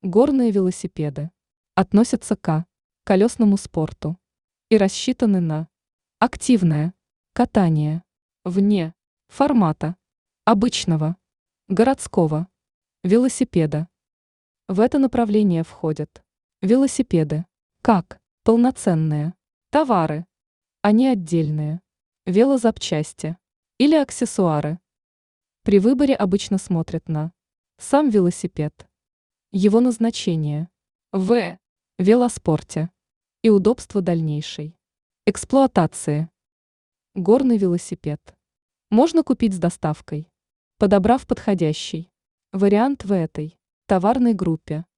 Горные велосипеды относятся к колесному спорту и рассчитаны на активное катание вне формата обычного городского велосипеда. В это направление входят велосипеды как полноценные товары, а не отдельные велозапчасти или аксессуары. При выборе обычно смотрят на сам велосипед, его назначение в велоспорте и удобство дальнейшей эксплуатации. Горный велосипед можно купить с доставкой, подобрав подходящий вариант в этой товарной группе.